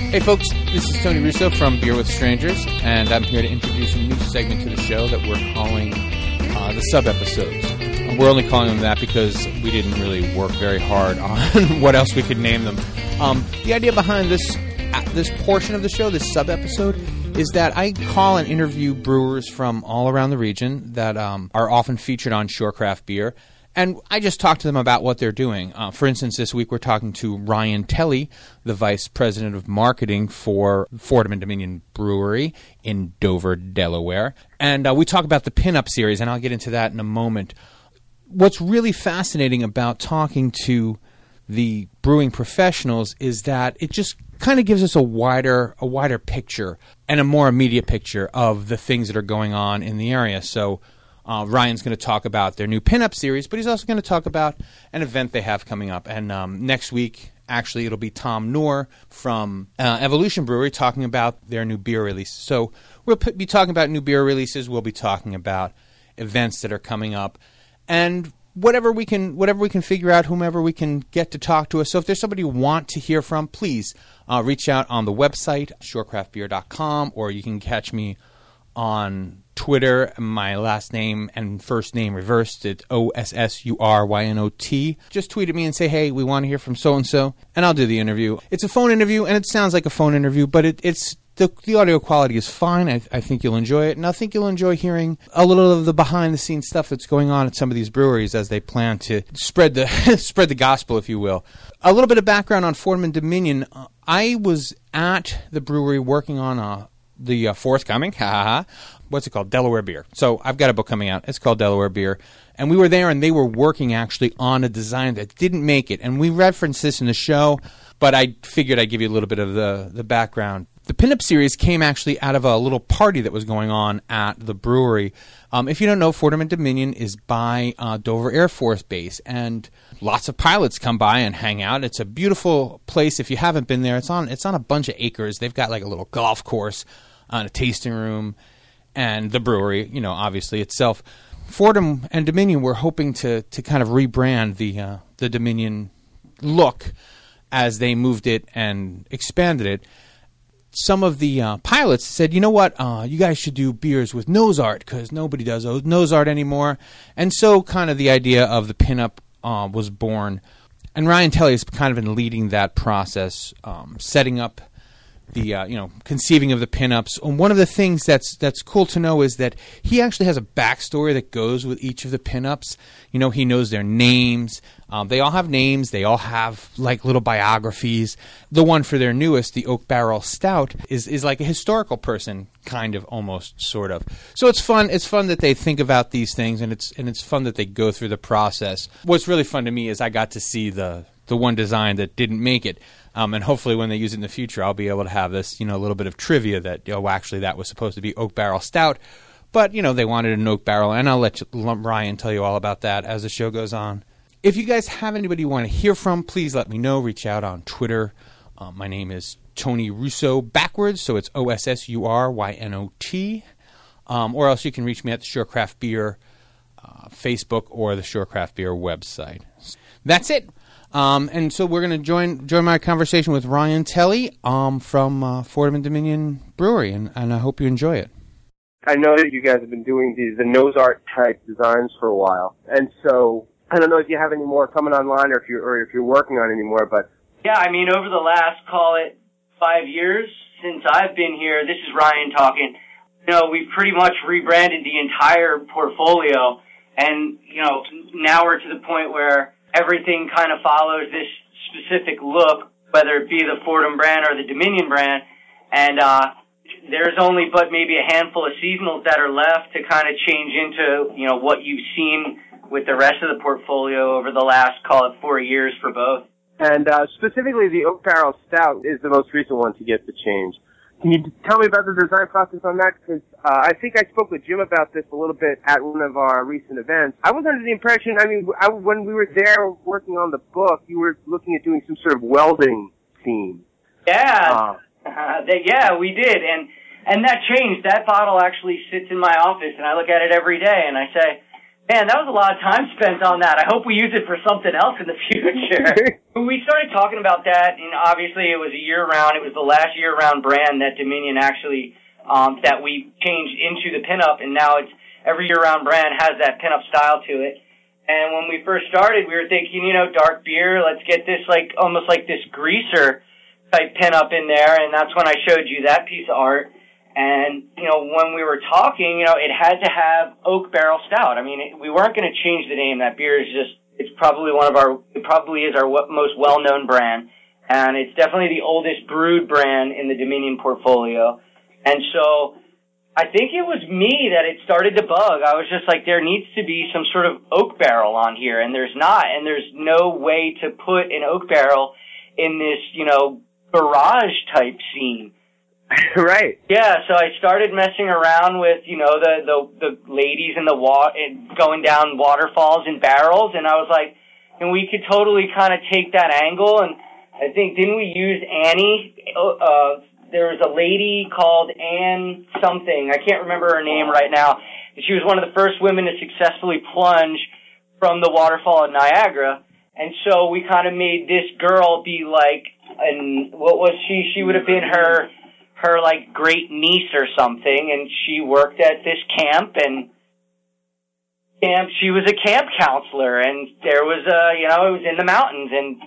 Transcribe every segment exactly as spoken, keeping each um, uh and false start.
Hey folks, this is Tony Russo from Beer with Strangers, and I'm here to introduce a new segment to the show that we're calling uh, the sub-episodes. We're only calling them that because we didn't really work very hard on what else we could name them. Um, the idea behind this uh, this portion of the show, this sub-episode, is that I call and interview brewers from all around the region that um, are often featured on Shore Craft Beer. And I just talk to them about what they're doing. Uh, for instance, this week we're talking to Ryan Telley, the Vice President of Marketing for Fordham and Dominion Brewery in Dover, Delaware. And uh, we talk about the Pinup Series, and I'll get into that in a moment. What's really fascinating about talking to the brewing professionals is that it just kind of gives us a wider a wider picture and a more immediate picture of the things that are going on in the area. So Uh, Ryan's going to talk about their new Pinup Series, but he's also going to talk about an event they have coming up. And um, next week, actually, it'll be Tom Noor from uh, Evolution Brewery talking about their new beer release. So we'll p- be talking about new beer releases. We'll be talking about events that are coming up, and whatever we can, whatever we can figure out, whomever we can get to talk to us. So if there's somebody you want to hear from, please uh, reach out on the website shore craft beer dot com, or you can catch me on Twitter, my last name and first name reversed. It's O S S U R Y N O T. Just tweet at me and say, hey, we want to hear from so-and-so, and I'll do the interview. It's a phone interview, and it sounds like a phone interview, but it, it's the, the audio quality is fine. I, I think you'll enjoy it, and I think you'll enjoy hearing a little of the behind-the-scenes stuff that's going on at some of these breweries as they plan to spread the spread the gospel, if you will. A little bit of background on Fordham and Dominion. Uh, I was at the brewery working on a the uh, forthcoming, ha ha ha, what's it called? Delaware Beer. So I've got a book coming out. It's called Delaware Beer. And we were there, and they were working actually on a design that didn't make it. And we referenced this in the show, but I figured I'd give you a little bit of the, the background. The Pinup Series came actually out of a little party that was going on at the brewery. Um, if you don't know, Fordham and Dominion is by uh, Dover Air Force Base, and lots of pilots come by and hang out. It's a beautiful place. If you haven't been there, it's on it's on a bunch of acres. They've got like a little golf course, uh, a tasting room, and the brewery, you know, obviously itself. Fordham and Dominion were hoping to to kind of rebrand the uh, the Dominion look as they moved it and expanded it. Some of the uh, pilots said, you know what, uh, you guys should do beers with nose art because nobody does nose art anymore. And so kind of the idea of the pinup uh, was born. And Ryan Telley has kind of been leading that process, um, setting up the, uh, you know, conceiving of the pinups. And one of the things that's that's cool to know is that he actually has a backstory that goes with each of the pinups. You know, he knows their names. Um, they all have names. They all have like little biographies. The one for their newest, the Oak Barrel Stout, is is like a historical person, kind of, almost, sort of. So it's fun. It's fun that they think about these things, and it's and it's fun that they go through the process. What's really fun to me is I got to see the the one design that didn't make it. Um, and hopefully when they use it in the future, I'll be able to have this, you know, a little bit of trivia that, oh, actually that was supposed to be Oak Barrel Stout. But, you know, they wanted an oak barrel, and I'll let you, Ryan tell you all about that as the show goes on. If you guys have anybody you want to hear from, please let me know. Reach out on Twitter. Um, my name is Tony Russo backwards, so it's O S S U R Y N O T. Um, or else you can reach me at the Shore Craft Beer uh, Facebook or the Shore Craft Beer website. That's it. Um, and so we're going to join join my conversation with Ryan Telley um, from uh, Fordham and Dominion Brewery, and, and I hope you enjoy it. I know that you guys have been doing these the nose art type designs for a while, and so I don't know if you have any more coming online, or if you're or if you're working on any more. But yeah, I mean, over the last, call it five years since I've been here, this is Ryan talking. You know, we've pretty much rebranded the entire portfolio, and you know, now we're to the point where everything kind of follows this specific look, whether it be the Fordham brand or the Dominion brand. And uh, there's only but maybe a handful of seasonals that are left to kind of change into, you know, what you've seen with the rest of the portfolio over the last, call it, four years for both. And uh, specifically, the Oak Barrel Stout is the most recent one to get the change. Can you tell me about the design process on that? Because uh, I think I spoke with Jim about this a little bit at one of our recent events. I was under the impression, I mean, I, when we were there working on the book, you were looking at doing some sort of welding theme. Yeah, uh, uh, they, yeah, we did, and and that changed. That bottle actually sits in my office, and I look at it every day, and I say, Man, that was a lot of time spent on that. I hope we use it for something else in the future. We started talking about that, and obviously it was a year-round. It was the last year-round brand that Dominion actually, um, that we changed into the pinup, and now it's every year-round brand has that pinup style to it. And when we first started, we were thinking, you know, dark beer, let's get this like, almost like this greaser type pinup in there, and that's when I showed you that piece of art. And, you know, when we were talking, you know, it had to have oak barrel stout. I mean, it, we weren't going to change the name. That beer is just, it's probably one of our, it probably is our w- most well-known brand. And it's definitely the oldest brewed brand in the Dominion portfolio. And so I think it was me that it started to bug. I was just like, there needs to be some sort of oak barrel on here. And there's not. And there's no way to put an oak barrel in this, you know, barrage type scene. Right. Yeah, so I started messing around with, you know, the the, the ladies in the wa- going down waterfalls in barrels, and I was like, and we could totally kind of take that angle, and I think, didn't we use Annie? Uh, there was a lady called Anne something, I can't remember her name right now, and she was one of the first women to successfully plunge from the waterfall of Niagara, and so we kind of made this girl be like, and what was she? She would have been her... her, like, great niece or something, and she worked at this camp, and camp, she was a camp counselor, and there was a, you know, it was in the mountains, and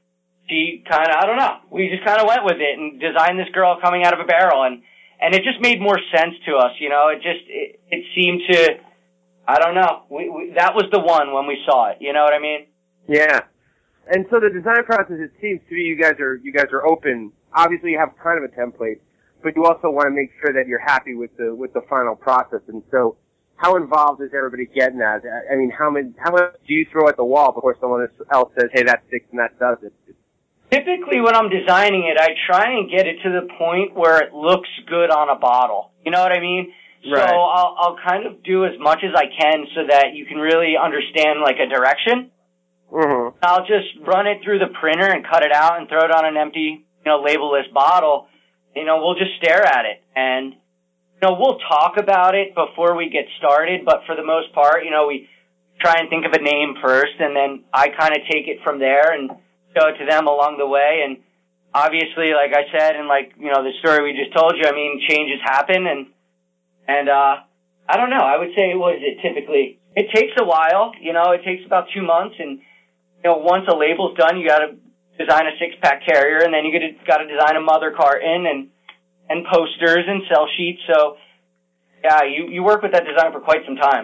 she kind of, I don't know, we just kind of went with it and designed this girl coming out of a barrel, and, and it just made more sense to us, you know, it just, it, it seemed to, I don't know, we, we, that was the one when we saw it, you know what I mean? Yeah. And so the design process, it seems to be you guys are, you guys are open. Obviously you have kind of a template, but you also want to make sure that you're happy with the with the final process. And so, how involved is everybody getting at? I mean, how many how much do you throw at the wall before someone else says, "Hey, that sticks and that doesn't"? Typically, when I'm designing it, I try and get it to the point where it looks good on a bottle. You know what I mean? Right. So I'll I'll kind of do as much as I can so that you can really understand like a direction. Mm-hmm. I'll just run it through the printer and cut it out and throw it on an empty, you know, labelless bottle. You know, we'll just stare at it, and, you know, we'll talk about it before we get started, but for the most part, you know, we try and think of a name first, and then I kind of take it from there and show it to them along the way, and obviously, like I said, and like, you know, the story we just told you, I mean, changes happen, and, and, uh, I don't know, I would say, what is it typically? It takes a while, you know, it takes about two months, and, you know, once a label's done, you gotta design a six-pack carrier, and then you got to design a mother carton and and posters and sell sheets. So, yeah, you, you work with that design for quite some time.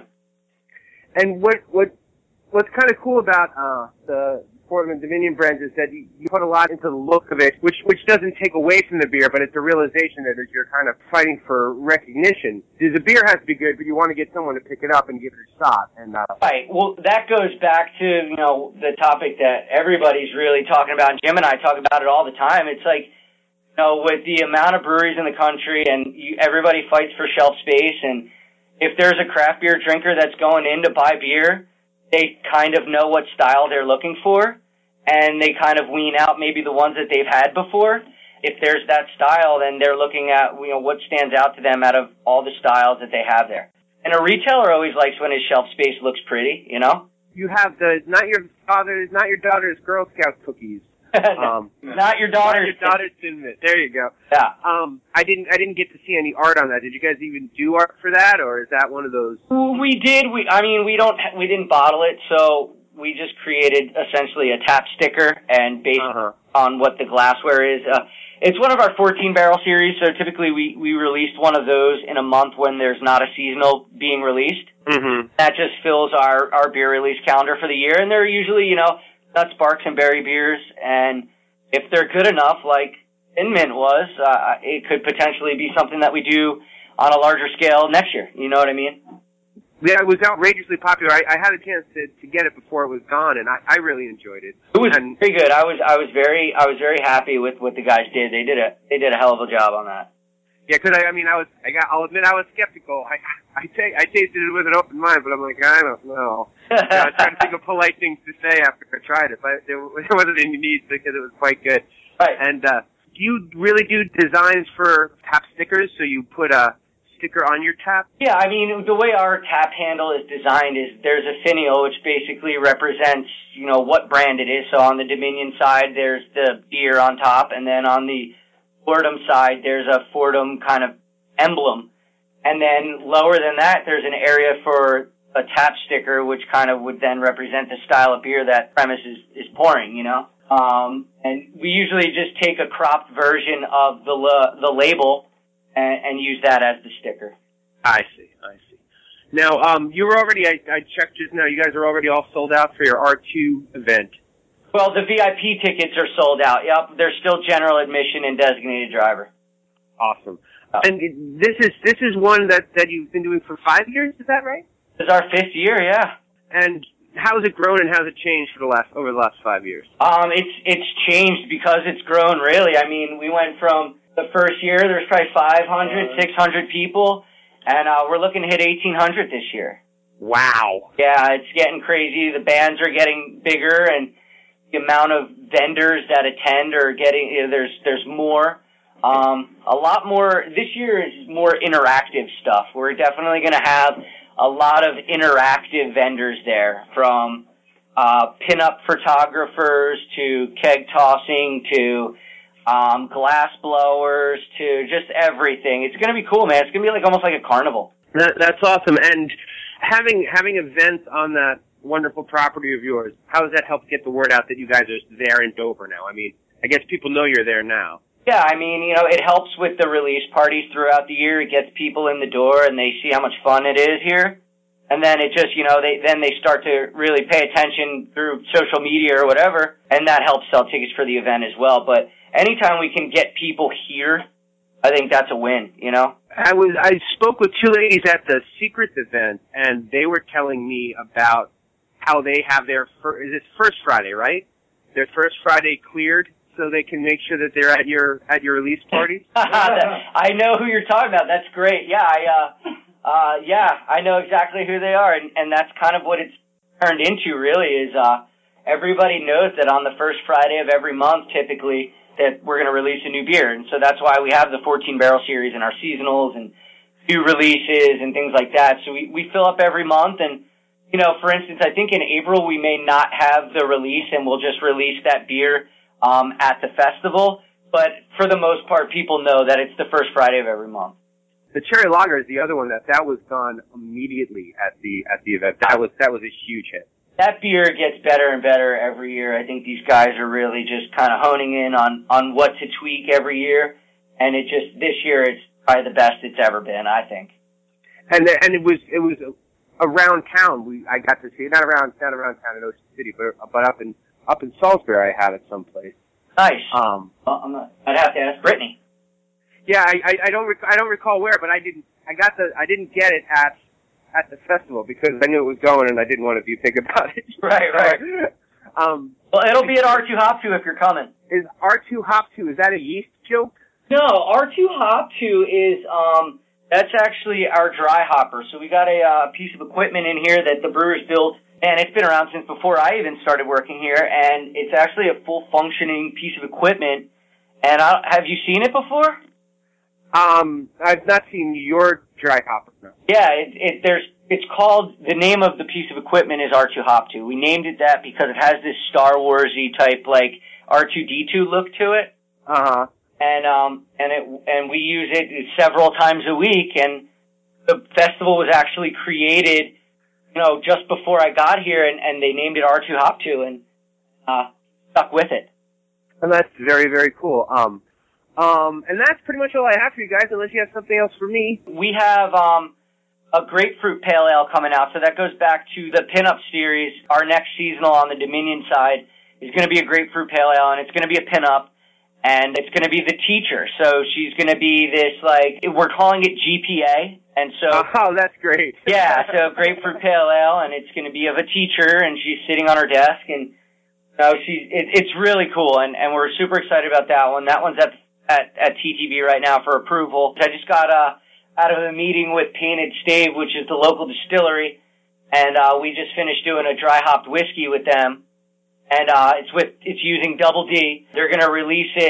And what what what's kind of cool about uh, the Portland Dominion brands is that you, you put a lot into the look of it, which which doesn't take away from the beer, but it's a realization that you're kind of fighting for recognition. The beer has to be good, but you want to get someone to pick it up and give it a shot. And uh, right. Well, that goes back to, you know, the topic that everybody's really talking about, and Jim and I talk about it all the time. It's like, you know, with the amount of breweries in the country, and you, everybody fights for shelf space, and if there's a craft beer drinker that's going in to buy beer, they kind of know what style they're looking for, and they kind of wean out maybe the ones that they've had before. If there's that style, then they're looking at, you know, what stands out to them out of all the styles that they have there. And a retailer always likes when his shelf space looks pretty, you know? You have the, not your father's, not your daughter's Girl Scout cookies. Um, not your daughter's. Not your daughter's Thin-Mint. There you go. Yeah. Um, I didn't, I didn't get to see any art on that. Did you guys even do art for that, or is that one of those? We did. We, I mean, we don't, we didn't bottle it, so we just created essentially a tap sticker, and based uh-huh. on what the glassware is, uh, it's one of our fourteen barrel series. So typically, we we released one of those in a month when there's not a seasonal being released. Mm-hmm. That just fills our our beer release calendar for the year, and they're usually, you know, nut sparks and berry beers, and if they're good enough, like Thin-Mint was, uh, it could potentially be something that we do on a larger scale next year. You know what I mean? Yeah, it was outrageously popular. I, I had a chance to, to get it before it was gone, and I, I really enjoyed it. It was and, pretty good. I was I was very I was very happy with what the guys did. They did a they did a hell of a job on that. Yeah, because I, I mean, I was I got I'll admit I was skeptical. I I, t- I tasted it with an open mind, but I'm like, I don't know. You know, I was trying to think of polite things to say after I tried it, but there, there wasn't any need because it was quite good. Right. And uh, do you really do designs for tap stickers? So you put a sticker on your tap? Yeah, I mean, the way our tap handle is designed is there's a finial, which basically represents, you know, what brand it is. So on the Dominion side, there's the beer on top, and then on the Fordham side, there's a Fordham kind of emblem. And then lower than that, there's an area for a tap sticker, which kind of would then represent the style of beer that premise is, is pouring, you know? Um, and we usually just take a cropped version of the la- the label and, and use that as the sticker. I see, I see. Now, um, you were already, I, I checked just now, you guys are already all sold out for your R two event. Well, the V I P tickets are sold out. Yep, there's still general admission and designated driver. Awesome. Oh. And this is this is one that, that you've been doing for five years, is that right? This is our fifth year, yeah. And how's it grown and how's it changed for the last over the last five years? Um, it's it's changed because it's grown, really. I mean, we went from the first year, there's probably five hundred, six hundred people, and uh, we're looking to hit eighteen hundred this year. Wow. Yeah, it's getting crazy. The bands are getting bigger, and the amount of vendors that attend are getting, you know, there's there's more. Um, a lot more, this year is more interactive stuff. We're definitely going to have a lot of interactive vendors there, from uh, pin-up photographers to keg tossing to um, glass blowers to just everything. It's going to be cool, man. It's going to be like almost like a carnival. That, that's awesome. And having having events on that wonderful property of yours, how does that help get the word out that you guys are there in Dover now? I mean, I guess people know you're there now. Yeah, I mean, you know, it helps with the release parties throughout the year. It gets people in the door, and they see how much fun it is here. And then it just, you know, they then they start to really pay attention through social media or whatever, and that helps sell tickets for the event as well. But anytime we can get people here, I think that's a win, you know? I was I spoke with two ladies at the Secrets event, and they were telling me about how they have their fir- is it First Friday, right? Their First Friday cleared, so they can make sure that they're at your at your release parties? I know who you're talking about. That's great. Yeah, I uh uh yeah, I know exactly who they are, and, and that's kind of what it's turned into, really, is uh everybody knows that on the first Friday of every month, typically, that we're going to release a new beer. And so that's why we have the fourteen barrel series and our seasonals and new releases and things like that. So we, we fill up every month, and you know, for instance, I think in April we may not have the release, and we'll just release that beer Um, at the festival, but for the most part, people know that it's the first Friday of every month. The Cherry Lager is the other one that that was done immediately at the at the event. That was that was a huge hit. That beer gets better and better every year. I think these guys are really just kind of honing in on on what to tweak every year, and it just this year it's probably the best it's ever been, I think. And and it was it was around town. We I got to see it not around not around town in Ocean City, but but up in. Up in Salisbury, I had it someplace. Nice. Um, well, I'm not, I'd have to ask Brittany. Yeah, I, I, I don't rec- I don't recall where, but I didn't I got the I didn't get it at at the festival because I knew it was going and I didn't want to be big about it. Right, right. um, well, it'll be at R two Hop two if you're coming. Is R two Hop two is that a yeast joke? No, R two Hop two is um that's actually our dry hopper. So we got a uh, piece of equipment in here that the brewers built. And it's been around since before I even started working here, and it's actually a full-functioning piece of equipment. And I, have you seen it before? Um, I've not seen your dry hopper. No. Yeah, it, it there's it's called the name of the piece of equipment is R two Hop two. We named it that because it has this Star Warsy type like R two D two look to it. Uh huh. And um and it and we use it several times a week. And the festival was actually created, you know, just before I got here, and, and they named it R two Hop two, and uh, stuck with it. And that's very, very cool. Um, um, and that's pretty much all I have for you guys, unless you have something else for me. We have um, a grapefruit pale ale coming out, so that goes back to the pinup series. Our next seasonal on the Dominion side is going to be a grapefruit pale ale, and it's going to be a pinup, and it's going to be the teacher. So she's going to be this, like, we're calling it G P A. And so, oh, that's great. Yeah, so grapefruit pale ale, and it's going to be of a teacher, and she's sitting on her desk, and you know, she's it, it's really cool, and, and we're super excited about that one. That one's at at, at T T B right now for approval. I just got uh, out of a meeting with Painted Stave, which is the local distillery, and uh, we just finished doing a dry hopped whiskey with them, and uh, it's with it's using Double D. They're going to release it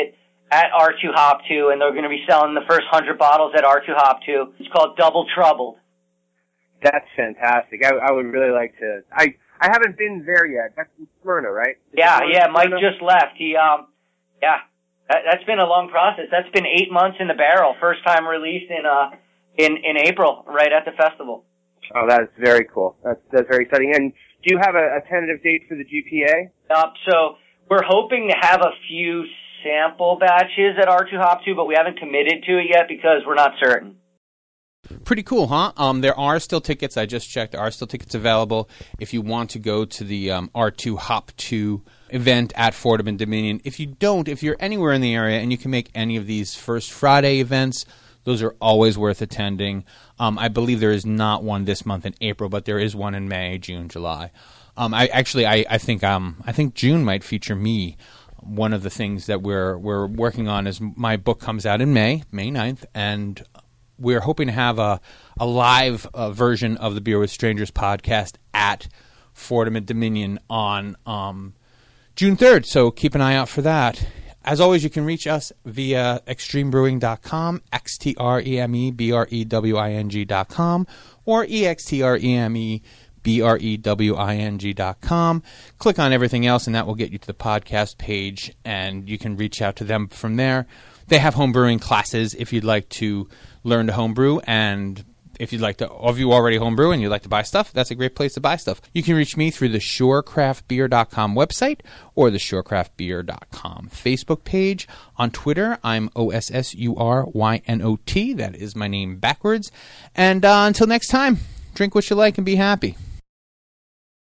at R two Hop two, and they're going to be selling the first one hundred bottles at R two Hop two. It's called Double Troubled. That's fantastic. I, I would really like to. I I haven't been there yet. That's in Smyrna, right? Is Yeah, yeah. Mike Smyrna? just left. He, um, yeah, that, that's been a long process. That's been eight months in the barrel. First time released in uh in in April, right at the festival. Oh, that's very cool. That's that's very exciting. And do you have a, a tentative date for the G P A? Uh, so we're hoping to have a few sample batches at R two Hop two, but we haven't committed to it yet because we're not certain. Pretty cool, huh? Um, there are still tickets. I just checked. There are still tickets available if you want to go to the um, R two Hop two event at Fordham and Dominion. If you don't, if you're anywhere in the area and you can make any of these First Friday events, those are always worth attending. Um, I believe there is not one this month in April, but there is one in May, June, July. Um, I actually, I, I think, um, I think June might feature me. One of the things that we're we're working on is my book comes out in May, May ninth, and we're hoping to have a a live uh, version of the Beer with Strangers podcast at Fordham and Dominion on um, June third. So keep an eye out for that. As always, you can reach us via extreme brewing dot com, X T R E M E B R E W I N G dot com, or E X T R E M E B R E W I N G dot com. Click on everything else, and that will get you to the podcast page, and you can reach out to them from there. They have home brewing classes if you'd like to learn to homebrew, and if you'd like to, or if you already homebrew and you'd like to buy stuff, that's a great place to buy stuff. You can reach me through the shore craft beer dot com website or the shore craft beer dot com Facebook page. On Twitter, I'm O S S U R Y N O T. That is my name backwards. And uh, until next time, drink what you like and be happy.